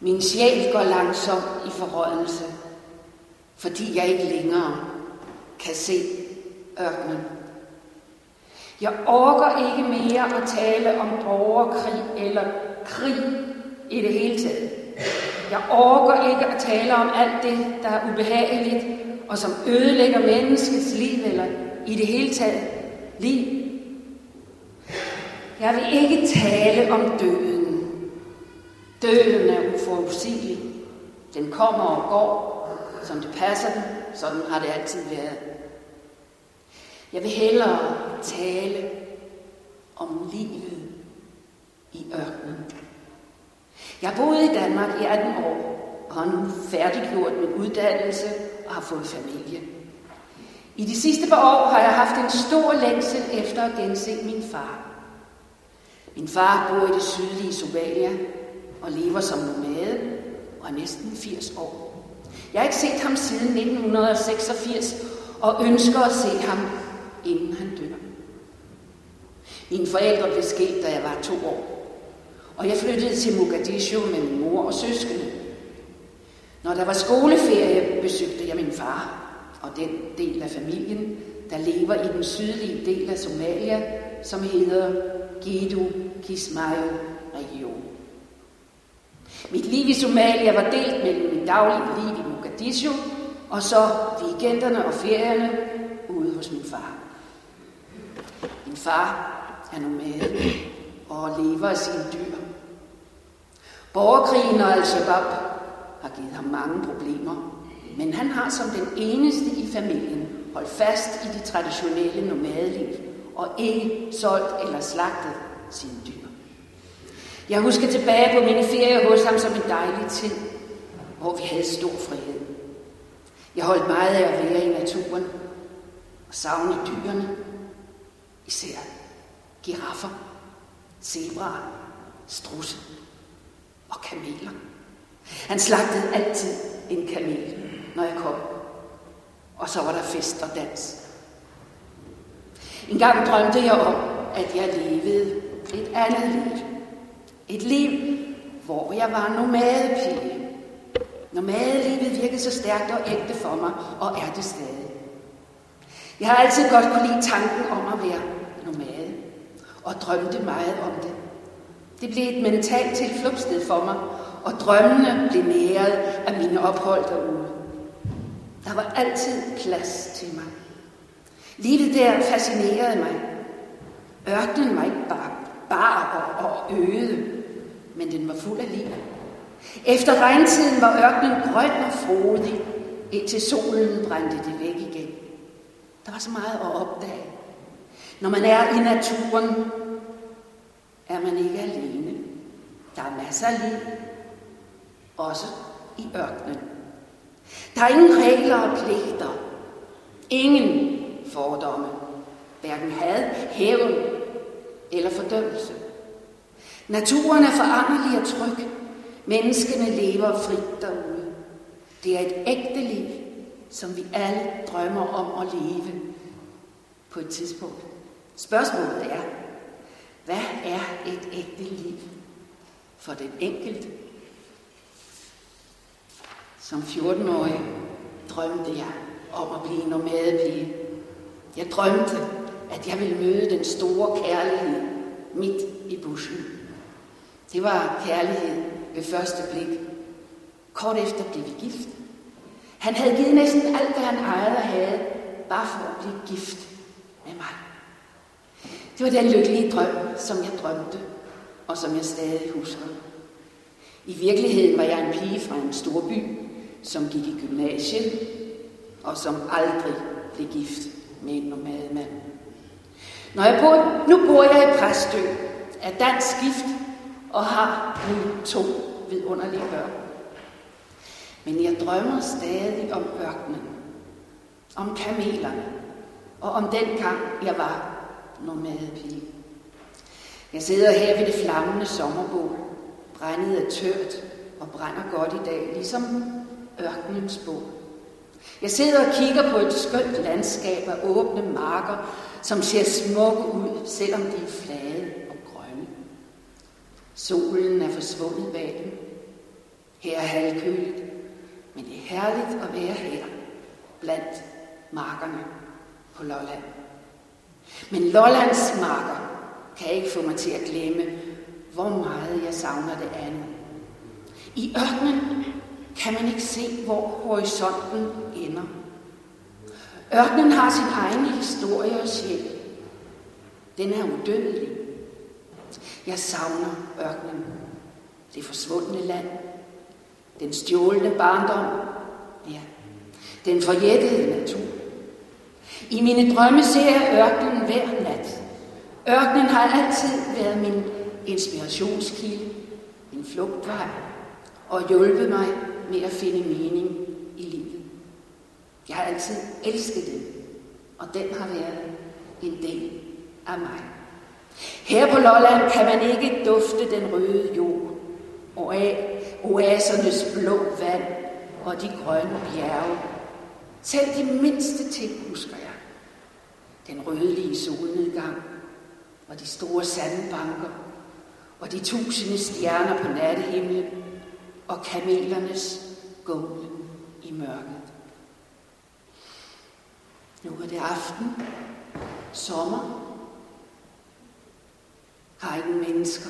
Min sjæl går langsomt i forrådnelse, fordi jeg ikke længere kan se ørkenen. Jeg orker ikke mere at tale om borgerkrig eller krig i det hele taget. Jeg orker ikke at tale om alt det, der er ubehageligt og som ødelægger menneskets liv eller i det hele taget liv. Jeg vil ikke tale om døden. Døden er uforudsigelig. Den kommer og går, som det passer den. Sådan har det altid været. Jeg vil hellere tale om livet i ørkenen. Jeg har boet i Danmark i 18 år og har nu færdiggjort min uddannelse og har fået familie. I de sidste par år har jeg haft en stor længsel efter at gense min far. Min far bor i det sydlige Somalia og lever som nomade og er næsten 80 år. Jeg har ikke set ham siden 1986 og ønsker at se ham, inden han dør. Mine forældre blev skilt, da jeg var 2 år, og jeg flyttede til Mogadishu med min mor og søskende. Når der var skoleferie, besøgte jeg min far og den del af familien, der lever i den sydlige del af Somalia, som hedder Gedo-Kismayo-region. Mit liv i Somalia var delt mellem mit daglige liv i Mogadishu og så weekenderne og ferierne ude hos min far. Min far er nomade og lever af sine dyr. Borgerkrigen og Al-Shabaab har givet ham mange problemer, men han har som den eneste i familien holdt fast i de traditionelle nomadeliv og ikke solgt eller slagtet sine dyr. Jeg husker tilbage på mine ferier hos ham som en dejlig tid, hvor vi havde stor frihed. Jeg holdt meget af at være i naturen og savne dyrene, især giraffer, zebraer, strudse og kameler. Han slagtede altid en kamel, når jeg kom, og så var der fest og dans. En gang drømte jeg om, at jeg levede et andet liv. Et liv, hvor jeg var nomadepige. Nomadelivet virkede så stærkt og ægte for mig, og er det stadig. Jeg har altid godt kunne lide tanken om at være nomade, og drømte meget om det. Det blev et mentalt tilflugtssted for mig, og drømmene blev næret af mine ophold derude. Der var altid plads til mig. Livet der fascinerede mig. Ørkenen var ikke bare og øde, men den var fuld af liv. Efter regntiden var ørkenen grøn og frodig, indtil solen brændte det væk igen. Der var så meget at opdage. Når man er i naturen, er man ikke alene. Der er masser af liv, også i ørkenen. Der er ingen regler og pligter. Ingen fordomme. Hverken had, hævn eller fordømmelse. Naturen er foranderlig og tryg. Menneskene lever frit derude. Det er et ægte liv, som vi alle drømmer om at leve på et tidspunkt. Spørgsmålet er, hvad er et ægte liv for den enkelte? Som 14-årig drømte jeg om at blive nomadepige. Jeg drømte, at jeg ville møde den store kærlighed midt i bushen. Det var kærlighed ved første blik. Kort efter blev vi gift. Han havde givet næsten alt, hvad han ejede og havde, bare for at blive gift med mig. Det var den lykkelige drøm, som jeg drømte, og som jeg stadig husker. I virkeligheden var jeg en pige fra en storby, som gik i gymnasiet, og som aldrig blev gift med en nomademand. Nu bor jeg i Præstø, er dansk gift og har nu 2 vidunderlige børn. Men jeg drømmer stadig om ørkenen, om kamelerne og om den gang jeg var nomadepige. Jeg sidder her ved det flammende sommerbål, brændet er tørt og brænder godt i dag, ligesom ørkenens bål. Jeg sidder og kigger på et skønt landskab af åbne marker, som ser smukke ud, selvom de er flade og grønne. Solen er forsvundet bag dem. Her er halvkøligt, men det er herligt at være her, blandt markerne på Lolland. Men Lollands marker kan ikke få mig til at glemme, hvor meget jeg savner det andet. I ørkenen kan man ikke se, hvor horisonten ender. Ørkenen har sin egen historie og sjæl. Den er udødelig. Jeg savner ørkenen. Det forsvundne land. Den stjålne barndom. Ja, den forjættede natur. I mine drømme ser jeg ørkenen hver nat. Ørkenen har altid været min inspirationskilde, min flugtvej, og hjulpet mig med at finde mening i livet. Jeg har altid elsket den, og den har været en del af mig. Her på Lolland kan man ikke dufte den røde jord, og oasernes blå vand og de grønne bjerge. Selv de mindste ting husker jeg. Den rødlige solnedgang, og de store sandbanker, og de tusinde stjerner på nattehimlen, og kamelernes gålen i mørket. Nu er det aften, sommer, har ingen mennesker.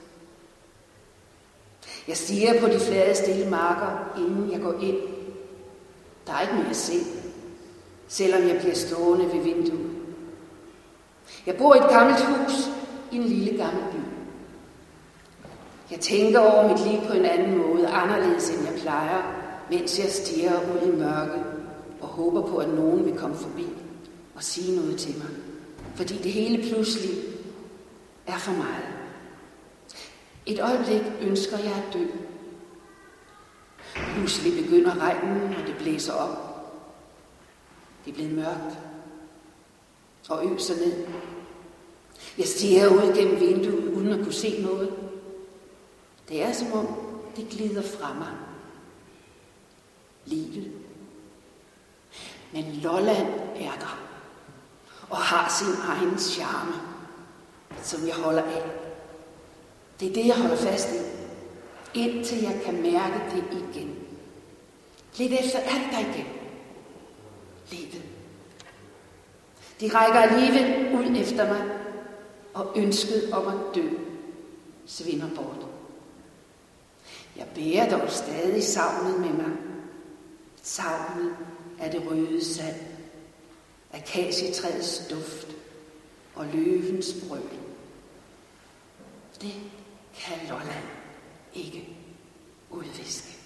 Jeg stiger på de flade stille marker, inden jeg går ind. Der er ikke mere at se, selvom jeg bliver stående ved vinduet. Jeg bor i et gammelt hus i en lille gammel by. Jeg tænker over mit liv på en anden måde, anderledes end jeg plejer, mens jeg stirrer ud i mørket og håber på, at nogen vil komme forbi og sige noget til mig. Fordi det hele pludselig er for meget. Et øjeblik ønsker jeg at dø. Pludselig begynder regnen, og det blæser op. Det er blevet mørkt og øser ned. Jeg stirrer ud gennem vinduet, uden at kunne se noget. Det er som om, det glider fra mig. Livet. Men Lolland er der, og har sin egen charme, som jeg holder af. Det er det, jeg holder fast i, indtil jeg kan mærke det igen. Lidt efter er det der igen. Livet. De rækker alligevel ud efter mig, og ønsket om at dø svinder bort. Jeg bærer dog stadig savnet med mig. Savnet af det røde sand, akacietræets duft og løvens brøl. Det kan Lolland ikke udviske.